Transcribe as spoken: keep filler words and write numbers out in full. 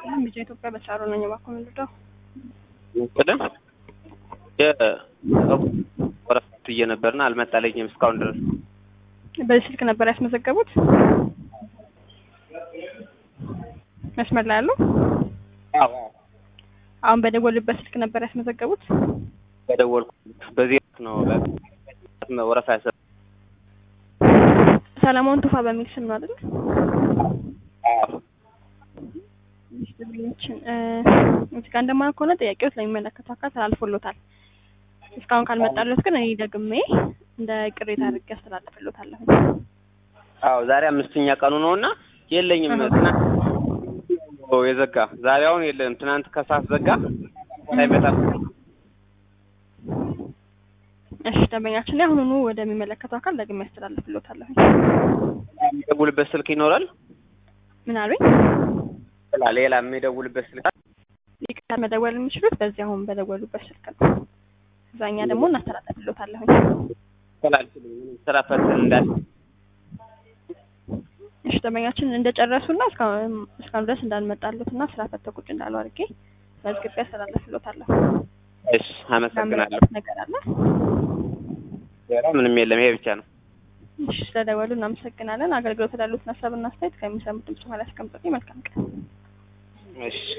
ይስጥልኝ ልጅ ኢትዮጵያ በቻሮ ነኝ ባኮ ምንድነው ቀደም ወረፋት እየነበርና አልመጣለኝም እስካሁን ድረስ በስልክ ነበር ያስመዘገቡት መስመር ላይ አሉ አዎ አሁን በደወልበት ስልክ ነበር ያስመዘገቡት በደወልኩት በዚህ ነው ወረፋ ያሰ ሰለሞን ቱፋ በሚል ስም ነው አይደል አዎ ዲስትሪቢዩሽን እ እዚህ ጋር እንደማን ከሆነ ጥያቄው ስለሚመለከተው አካል ተላልፎሎታል እስካሁን ካልመጣለት ግን እኔ ደግሜ እንደ ቅሬታ አድርጌ አስተላልፍሎታለሁ አዎ ዛሬ አምስተኛ ቀኑ ነውና የለኝም ትናንት የዘጋ ዛሬ አሁን የለም ትናንት ከሳት ዘጋ ሳይመጣ እሺ ደንበኛችን አሁኑኑ ወደሚመለከተው አካል ደግሜ አስተላልፍሎታለሁ የሚደውልበት ስልክ ይኖራል ምን አሉኝ ሌላ ሌላ የሚደውልበት ስልክ ይቀር መደወል የሚችሉት በዚህ አሁን በደወሉበት ስልክ ነው ዛኛ ደግሞ እናስተላልፍሎታለሁ ተላልፍልኝ ምንም ስራ ፈተን እንዳል እሺ ደንበኛችን እንደጨረሱና እስካሁን እስካሁን ድረስ እንዳልመጣሉትና ስራ ፈተው ቁጭ እንዳሉ አድርጌ መዝግቤ አስተላልፍሎታለሁ እሺ አመሰግናለሁ ነገር አለ ሌላ ምንም የለም ይሄ ብቻ ነው እሺ ስለደወሉ እናመሰግናለን አገልግሎት ላሉት ሀሳብና አስተያየት ከሚሰሙት ድምጽ ማለት አስቀምጡልኝ መልካም ቀን እሺ